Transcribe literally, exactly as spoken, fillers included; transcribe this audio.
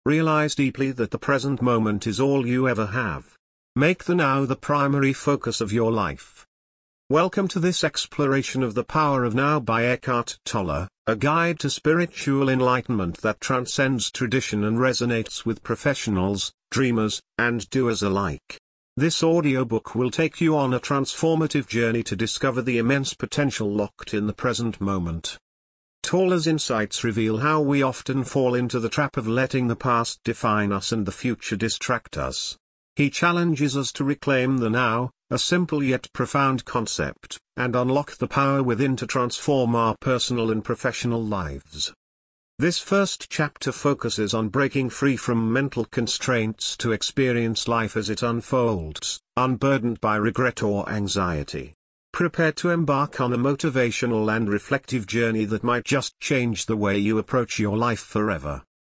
Realize deeply that the present moment is all you ever have. Make the now the primary focus of your life. Welcome to this exploration of the power of now by Eckhart Tolle, a guide to spiritual enlightenment that transcends tradition and resonates with professionals, dreamers, and doers alike. This audiobook will take you on a transformative journey to discover the immense potential locked in the present moment. Tolle's insights reveal how we often fall into the trap of letting the past define us and the future distract us. He challenges us to reclaim the now, a simple yet profound concept, and unlock the power within to transform our personal and professional lives. This first chapter focuses on breaking free from mental constraints to experience life as it unfolds, unburdened by regret or anxiety. Prepare to embark on a motivational and reflective journey that might just change the way you approach your life forever.